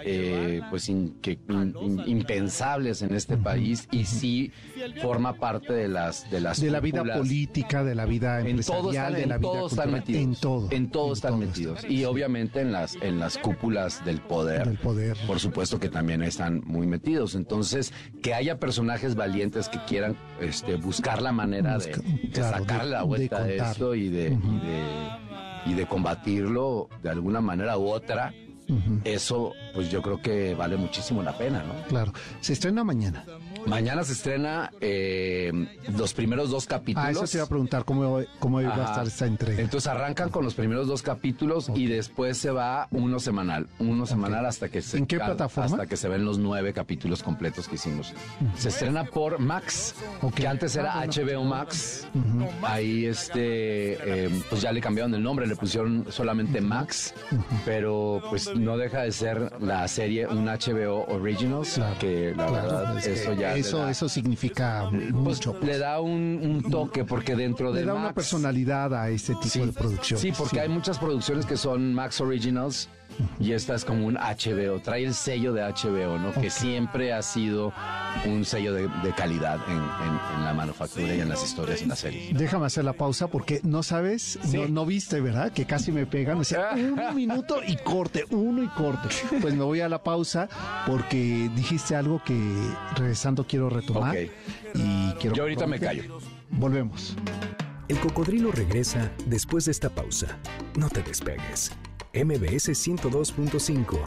impensables en este país, y sí forma parte de la vida política, de la vida empresarial, de la vida cultural, en todo están metidos. Y obviamente en las cúpulas del poder, por supuesto que también están muy metidos. Entonces, que haya personajes valientes que quieran buscar la manera de sacarle la vuelta a esto y de combatirlo de alguna manera u otra, eso pues yo creo que vale muchísimo la pena, ¿no? Claro. Se estrena mañana. Mañana se estrena los primeros 2 capítulos. Eso te iba a preguntar cómo iba a estar esta entrega. Entonces arrancan con los primeros 2 capítulos y después se va uno semanal hasta que se... ¿En qué plataforma? Hasta que se ven los 9 capítulos completos que hicimos. Se estrena por Max, que antes era HBO Max. Ahí pues ya le cambiaron el nombre, le pusieron solamente Max, pero pues no deja de ser la serie un HBO Originals, que la verdad eso ya eso significa mucho. Pues, le da un toque, porque dentro de le da Max, una personalidad a este tipo de producción. Sí, porque hay muchas producciones que son Max Originals, y esta es como un HBO, trae el sello de HBO, ¿no? Que siempre ha sido un sello de calidad en la manufactura y en las historias y en la serie. Déjame hacer la pausa porque no sabes, no viste, ¿verdad? Que casi me pegan, o sea, 1 minuto y corte, 1 y corte. Pues me voy a la pausa porque dijiste algo que regresando quiero retomar. Y quiero Yo ahorita me callo. Volvemos. El cocodrilo regresa después de esta pausa. No te despegues. MBS 102.5.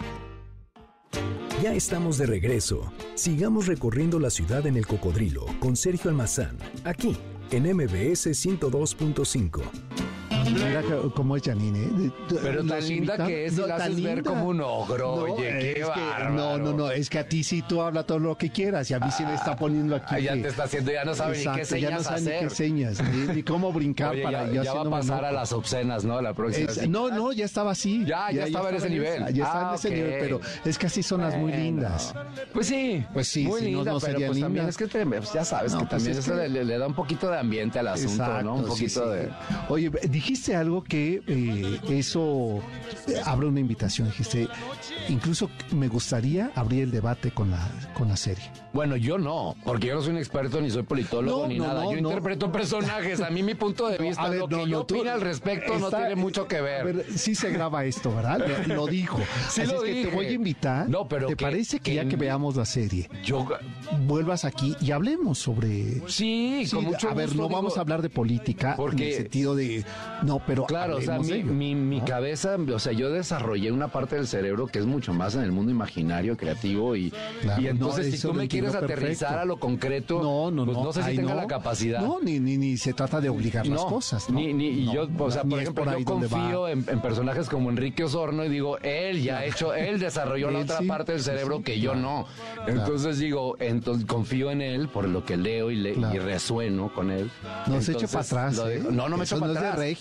Ya estamos de regreso. Sigamos recorriendo la ciudad en el cocodrilo con Sergio Almazán, aquí en MBS 102.5. Mira cómo es Janine, ¿eh? Pero tan linda que es, y la haces ver como un ogro. Oye, qué bárbaro. No, es que a ti sí tú habla todo lo que quieras, y a mí sí me está poniendo aquí. Ya te está haciendo, ya no sabe ni qué señas ya no sabe hacer. Ni qué señas, ni cómo brincar. Oye, para ya va a pasar a las obscenas, ¿no? La próxima. No, ya estaba así. Ya estaba en ese nivel. Ya estaba en ese nivel, pero es que así son las muy lindas. Pues sí, muy lindas, pero pues también es que ya sabes que también eso le da un poquito de ambiente al asunto, ¿no? Un poquito de... Oye, dijiste algo que eso abre una invitación. Dijiste, incluso me gustaría abrir el debate con la serie. Bueno, yo no, porque yo no soy un experto, ni soy politólogo, ni nada. Yo interpreto personajes. A mí mi punto de vista, lo que yo opino al respecto no tiene mucho que ver. A ver, sí se graba esto, ¿verdad? Lo dijo. Sí, así lo es que dije. te voy a invitar. No, pero ¿te parece que ya que veamos la serie, vuelvas aquí y hablemos sobre... Sí, con mucho gusto. A ver, no vamos a hablar de política, porque en el sentido de... No, pero claro, o sea, mi cabeza, o sea, yo desarrollé una parte del cerebro que es mucho más en el mundo imaginario, creativo, y entonces si tú me quieres aterrizar a lo concreto, pues no sé si tenga la capacidad. No, ni se trata de obligar las cosas, ¿no? Yo, o sea, por ejemplo, yo confío en personajes como Enrique Osorno y digo, él desarrolló la otra parte del cerebro que yo no. Entonces digo, confío en él por lo que leo y resueno con él. No se eche para atrás. No me echo para atrás.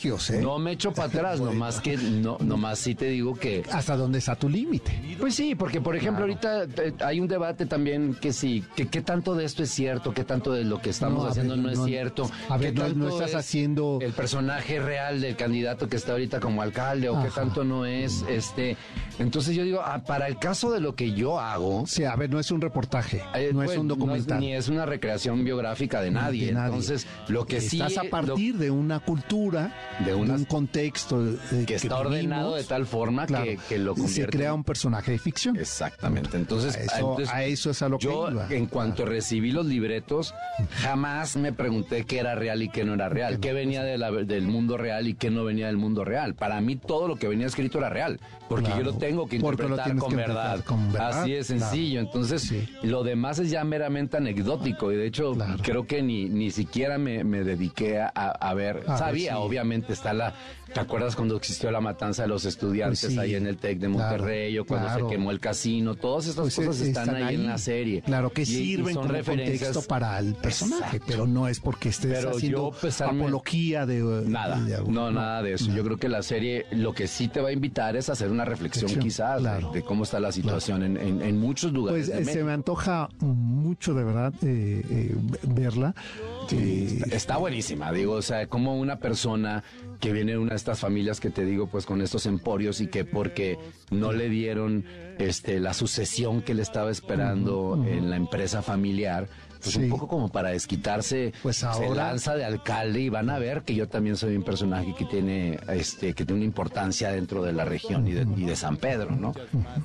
privilegios, ¿eh? No me echo para atrás, nomás sí te digo que... ¿Hasta dónde está tu límite? Pues sí, porque por ejemplo ahorita hay un debate también que sí, que qué tanto de esto es cierto, qué tanto de lo que estamos haciendo no es cierto. A ver, qué tanto no estás haciendo... el personaje real del candidato que está ahorita como alcalde o qué tanto no es, Entonces yo digo, para el caso de lo que yo hago... Sí, a ver, no es un reportaje, no es un documental. Ni es una recreación biográfica de nadie. Entonces, lo que sí... Estás a partir de una cultura, de un contexto... que está ordenado de tal forma que lo convierte... Se crea un personaje de ficción. Exactamente. Entonces, a eso es a lo que iba. En cuanto recibí los libretos, jamás me pregunté qué era real y qué no era real. Qué venía del mundo real y qué no venía del mundo real. Para mí, todo lo que venía escrito era real. Porque yo lo tengo que interpretar con verdad. Así es sencillo. Entonces, lo demás es ya meramente anecdótico. Y de hecho, creo que ni siquiera me dediqué a ver. Sabía, obviamente, está ¿te acuerdas cuando existió la matanza de los estudiantes ahí en el TEC de Monterrey o cuando se quemó el casino? Todas estas cosas están ahí en la serie. Claro, que sirven son como contexto para el personaje, pero no es porque estés haciendo apología de... Nada, nada de eso. Yo creo que la serie lo que sí te va a invitar es hacer una reflexión quizás de cómo está la situación en muchos lugares. Pues se me antoja mucho de verdad verla. Sí, está buenísima, digo, o sea, como una persona que viene de una de estas familias que te digo, pues con estos emporios y que porque no le dieron la sucesión que le estaba esperando en la empresa familiar, pues un poco como para desquitarse, pues ahora se lanza de alcalde y van a ver que yo también soy un personaje que tiene una importancia dentro de la región y de San Pedro, ¿no?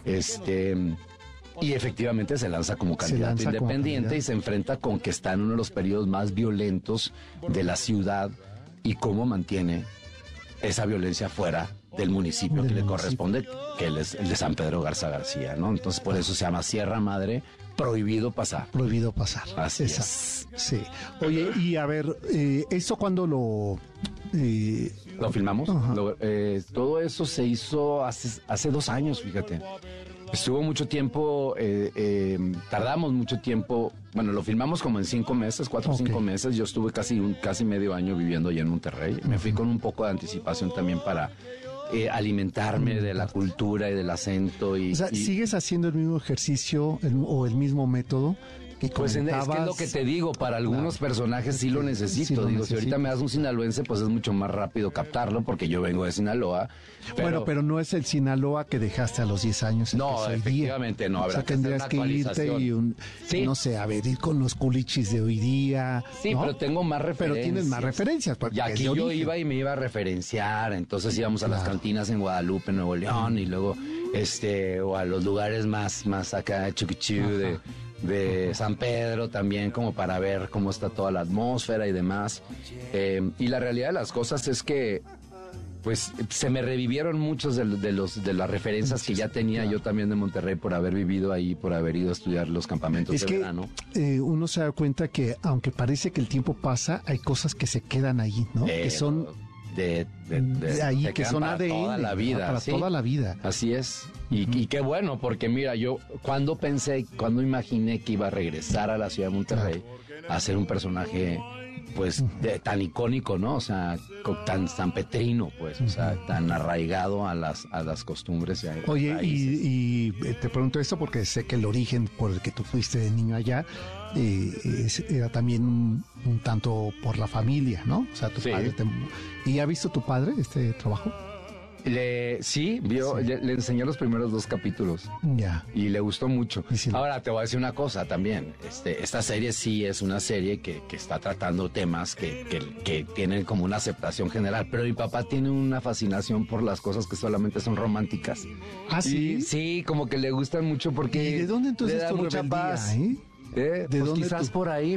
Y efectivamente se lanza como candidato independiente y se enfrenta con que está en uno de los periodos más violentos de la ciudad y cómo mantiene esa violencia fuera del municipio que le corresponde, que es el de San Pedro Garza García, ¿no? Entonces por eso se llama Sierra Madre, prohibido pasar. Prohibido pasar. Así es. Sí. Oye, y a ver, ¿eso cuándo lo filmamos? Todo eso se hizo hace 2 años, fíjate. Estuvo mucho tiempo, tardamos mucho tiempo, bueno, lo filmamos como en 5 meses, 4 o 5 meses. Yo estuve casi medio año viviendo allá en Monterrey. Me fui con un poco de anticipación también para alimentarme de la cultura y del acento. O sea, ¿sigues haciendo el mismo ejercicio o el mismo método? Pues es que es lo que te digo, para algunos personajes sí lo necesito. Si ahorita me das un sinaloense, pues es mucho más rápido captarlo porque yo vengo de Sinaloa. Pero no es el Sinaloa que dejaste a los 10 años. No, efectivamente no. O sea, tendrías que irte y no sé, ir con los culichis de hoy día. Sí, ¿no? Pero tengo más referencias. Pero tienes más referencias. Y aquí yo iba y me iba a referenciar. Entonces íbamos a las cantinas en Guadalupe, Nuevo León, y luego o a los lugares más acá, Chuquichú, de San Pedro también, como para ver cómo está toda la atmósfera y demás. Y la realidad de las cosas es que pues se me revivieron muchos de las referencias que ya tenía yo también de Monterrey por haber vivido ahí, por haber ido a estudiar los campamentos de verano. Uno se da cuenta que aunque parece que el tiempo pasa, hay cosas que se quedan ahí, ¿no? Que son de ahí, que son para ADN, toda la vida, para toda la vida. Así es. Y qué bueno, porque mira, yo cuando imaginé que iba a regresar a la ciudad de Monterrey a ser un personaje pues tan icónico, ¿no? O sea, tan sanpetrino, pues, o sea, tan arraigado a las costumbres. Oye, y te pregunto esto porque sé que el origen por el que tú fuiste de niño allá era también un tanto por la familia, ¿no? O sea, tu padre ¿Y ha visto tu padre este trabajo? Le enseñé los primeros 2 capítulos. Y le gustó mucho. Ahora te voy a decir una cosa también. Esta serie sí es una serie que está tratando temas que tienen como una aceptación general. Pero mi papá tiene una fascinación por las cosas que solamente son románticas. ¿Ah, sí? Sí, como que le gustan mucho porque ¿Y de dónde entonces le da tu mucha paz. ¿De pues dónde quizás por ahí.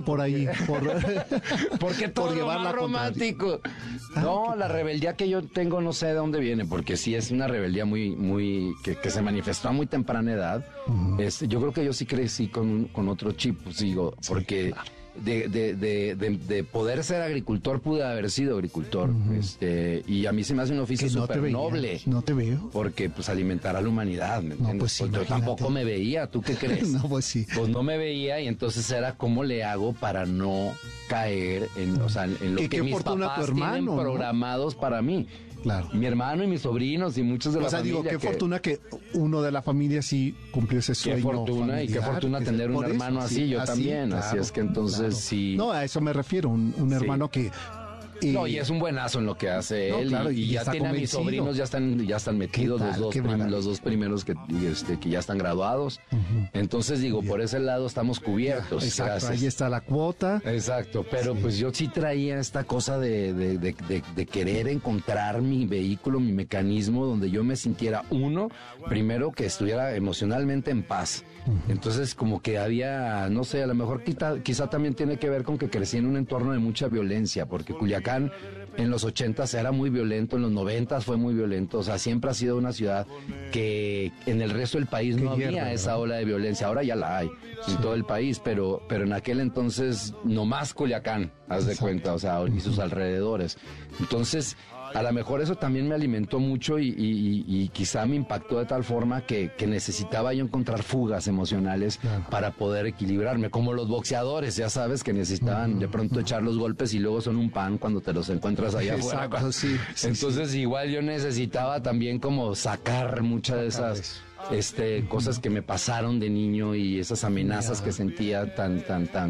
Porque todo lo más romántico. No, la rebeldía que yo tengo no sé de dónde viene, porque sí es una rebeldía muy que se manifestó a muy temprana edad. Yo creo que yo sí crecí con otro chip, pues digo, porque de poder ser agricultor, pude haber sido agricultor. Y a mí se me hace un oficio súper noble. No te veo. Porque pues alimentar a la humanidad, ¿me entiendes? No, pues sí, yo tampoco me veía, ¿tú qué crees? No, pues sí. Pues no me veía y entonces era cómo le hago para no caer en lo que mis papás tienen programados para mí. Claro. Mi hermano y mis sobrinos y muchos de la familia. O sea, digo, qué fortuna que uno de la familia sí cumplió ese sueño. Qué fortuna familiar, y qué fortuna tener un hermano así, yo también. Claro, así es que entonces sí. No, a eso me refiero, un hermano que... No, y es un buenazo en lo que hace él. Claro, y ya tiene a mis sobrinos, ya están metidos los dos primeros que ya están graduados. Entonces digo, por ese lado estamos cubiertos. Exacto, gracias. Ahí está la cuota. Exacto, pero pues yo sí traía esta cosa de querer encontrar mi vehículo, mi mecanismo donde yo me sintiera primero que estuviera emocionalmente en paz. Entonces como que había, no sé, a lo mejor quizá también tiene que ver con que crecí en un entorno de mucha violencia, porque Culiacán en los 80s era muy violento, en los 90s fue muy violento, o sea, siempre ha sido una ciudad que en el resto del país no había esa ola de violencia, ahora ya la hay en todo el país, pero en aquel entonces nomás Culiacán, haz de cuenta, o sea, y sus alrededores. Entonces, a lo mejor eso también me alimentó mucho y quizá me impactó de tal forma que necesitaba yo encontrar fugas emocionales para poder equilibrarme, como los boxeadores, ya sabes, que necesitaban de pronto echar los golpes y luego son un pan cuando te los encuentras allá afuera. Entonces igual yo necesitaba también como sacar muchas de esas cosas que me pasaron de niño y esas amenazas que sentía tan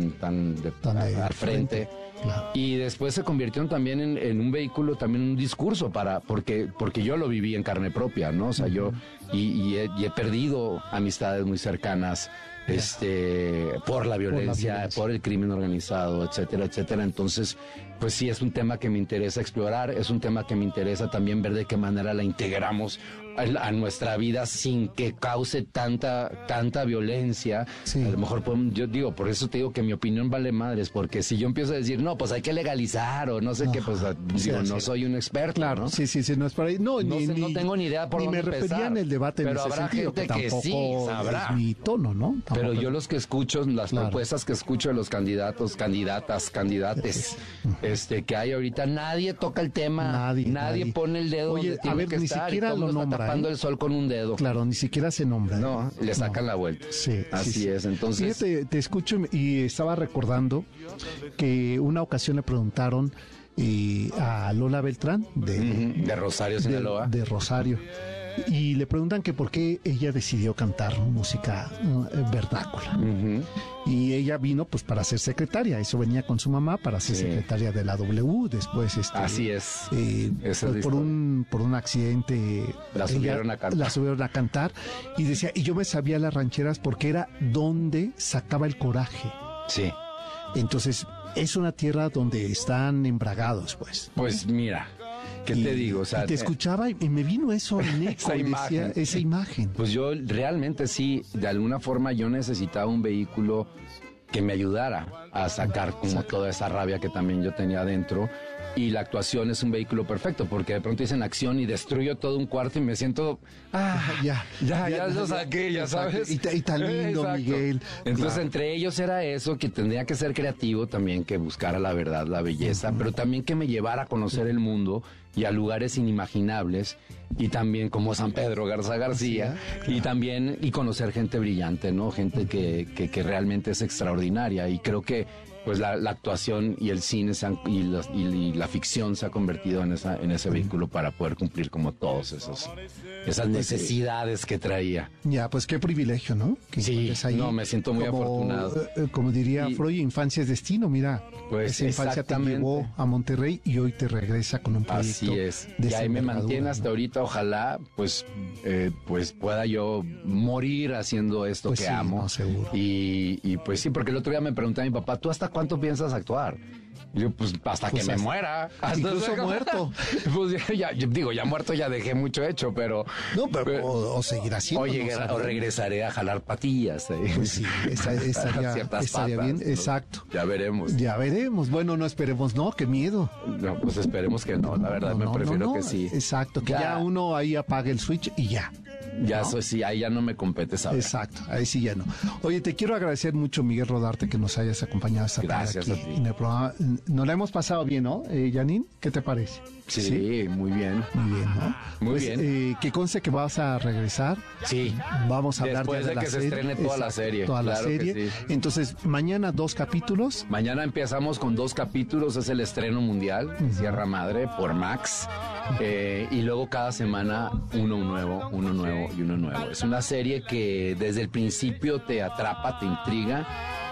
al frente. Claro. Y después se convirtieron también en un vehículo, también un discurso porque yo lo viví en carne propia, ¿no? O sea, yo he perdido amistades muy cercanas por la violencia, por el crimen organizado, etcétera, etcétera. Entonces, pues sí, es un tema que me interesa explorar, es un tema que me interesa también ver de qué manera la integramos a nuestra vida sin que cause tanta violencia. A lo mejor yo digo, por eso te digo que mi opinión vale madres, porque si yo empiezo a decir, no, pues hay que legalizar o no sé qué, pues no soy un experto. Claro, ¿no? Sí, no es por ahí. No tengo ni idea por dónde empezar. Ni me refería en el debate pero en ese sentido, que tampoco sí sabrá. Es mi tono, ¿no? Tampoco pero yo los que escucho, las propuestas que escucho de los candidatos, candidates, que hay ahorita, nadie toca el tema, nadie pone el dedo donde tiene que estar. Ni siquiera lo nombra, tapando el sol con un dedo. Claro, ni siquiera se nombra. No, le sacan la vuelta. Sí, así es. Entonces, fíjate, te escucho y estaba recordando que una ocasión le preguntaron a Lola Beltrán de Rosario, Sinaloa. De Rosario. Y le preguntan que por qué ella decidió cantar música vernácula. Y ella vino pues para ser secretaria, eso venía con su mamá para ser secretaria de la W, después así es. Pues, por un accidente la subieron a cantar y decía, y yo me sabía las rancheras porque era donde sacaba el coraje. Sí. Entonces, es una tierra donde están embragados, pues. Pues mira, ¿qué te digo? O sea, te escuchaba y me vino eso en eco, esa imagen. Pues yo realmente sí, de alguna forma yo necesitaba un vehículo que me ayudara a sacar como toda esa rabia que también yo tenía adentro. Y la actuación es un vehículo perfecto, porque de pronto dicen acción y destruyo todo un cuarto y me siento, ya lo saqué, ya sabes. Y tan lindo, Miguel. Entonces, entre ellos era eso, que tendría que ser creativo también, que buscara la verdad, la belleza, pero también que me llevara a conocer el mundo y a lugares inimaginables, y también como San Pedro Garza García, y también conocer gente brillante, ¿no? Gente que realmente es extraordinaria, y creo que pues la actuación y el cine y la ficción se ha convertido en ese vehículo para poder cumplir como todas esas necesidades que traía. Ya, pues qué privilegio, ¿no? Sí, me siento muy afortunado. Como diría Freud, infancia es destino, mira. Pues esa infancia te llevó a Monterrey y hoy te regresa con un proyecto. Así es. Y ahí me mantiene hasta ahorita, ojalá pues pueda yo morir haciendo esto que amo. No, seguro. Y pues sí, porque el otro día me pregunté a mi papá, ¿tú hasta cuánto piensas actuar? Y yo, pues hasta que me muera. Incluso muerto. Pues ya muerto ya dejé mucho hecho, pero... No, pero o seguir haciendo. O regresaré a jalar patillas. Pues sí, estaría bien, exacto. Ya veremos. Bueno, no esperemos, no, qué miedo. No, pues esperemos que no, la verdad, prefiero que sí. Exacto, que ya uno ahí apague el switch y ya. Ya ¿no? sí, ahí ya no me compete saber. Exacto, ahí sí ya no. Oye, te quiero agradecer mucho, Miguel Rodarte, que nos hayas acompañado esta tarde Gracias aquí a ti. en el programa. Nos la hemos pasado bien, ¿no, Janine? ¿Qué te parece? Sí, muy bien. Muy bien, ¿no? Muy Pues, bien. Que conste que vas a regresar. Sí. Vamos a hablar Después ya de la que se serie. estrene toda la serie. Toda la Claro que serie. sí. Entonces, mañana 2 capítulos. Mañana empezamos con 2 capítulos, es el estreno mundial, Sierra Madre, por Max. Y luego cada semana uno nuevo y uno nuevo. Es una serie que desde el principio te atrapa, te intriga,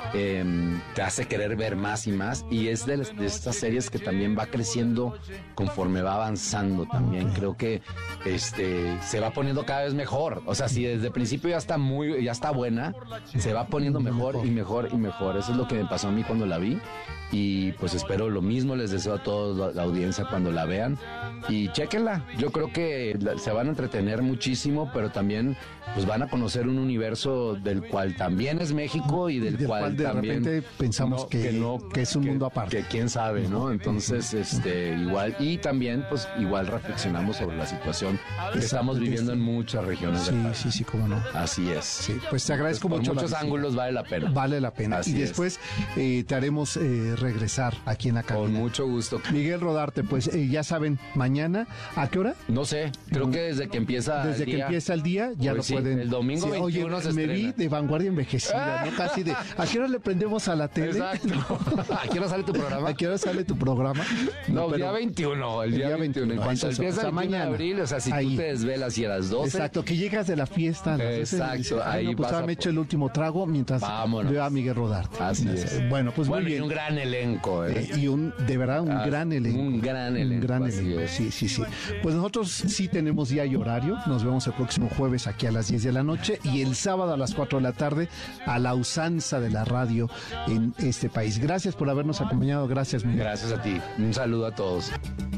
te hace querer ver más y más. Y es de estas series que también va creciendo conforme va avanzando también. Creo que se va poniendo cada vez mejor. O sea, si desde el principio ya está buena, se va poniendo mejor y mejor y mejor. Eso es lo que me pasó a mí cuando la vi. Y pues espero lo mismo, les deseo a toda la audiencia cuando la vean. Y chéquenla, yo creo que se van a entretener muchísimo, pero también pues van a conocer un universo del cual también es México y del cual de también repente pensamos que es un mundo aparte. Que quién sabe, ¿no? Entonces, igual, y también pues igual reflexionamos sobre la situación que estamos viviendo en muchas regiones del país. Sí, cómo no. Así es. Sí, pues te agradezco Por mucho. muchos ángulos vale la pena. Vale la pena. Así y después te haremos regresar aquí en la cabina. Con mucho gusto. Miguel Rodarte, pues ya saben, mañana, ¿a qué hora? No sé, creo que desde que empieza Desde que empieza el día, ya pues lo pueden. El domingo 21 oye, se me estrena. vi de vanguardia envejecida, ¿no? Casi de, ¿a qué hora le prendemos a la tele? Exacto. ¿A qué hora sale tu programa? ¿A qué hora sale tu programa? No, pero- día 21, el día 21. En cuanto Entonces, empieza o sea, el 1 de mañana. abril, o sea, si Ahí. tú te desvelas y a las 12. Exacto, que llegas de la fiesta a las 12 y Exacto, dices, "Ay, ahí no, pues vas ahora a me echo el último trago mientras Vámonos. veo a Miguel Rodarte". Así es. Bueno, pues muy Y bien. un gran elenco, Y de verdad, un gran elenco. Un gran elenco. Así es. Sí. Pues nosotros sí tenemos día y horario. Nos vemos el próximo jueves aquí a las 10 de la noche y el sábado a las 4 de la tarde a la usanza de la radio en este país. Gracias por habernos acompañado. Gracias, Miguel. Gracias a ti. Un saludo a todos.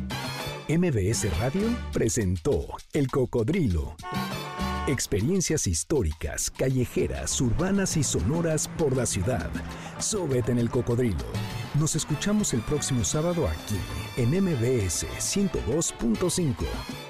MBS Radio presentó El Cocodrilo. Experiencias históricas, callejeras, urbanas y sonoras por la ciudad. Súbete en El Cocodrilo. Nos escuchamos el próximo sábado aquí en MBS 102.5.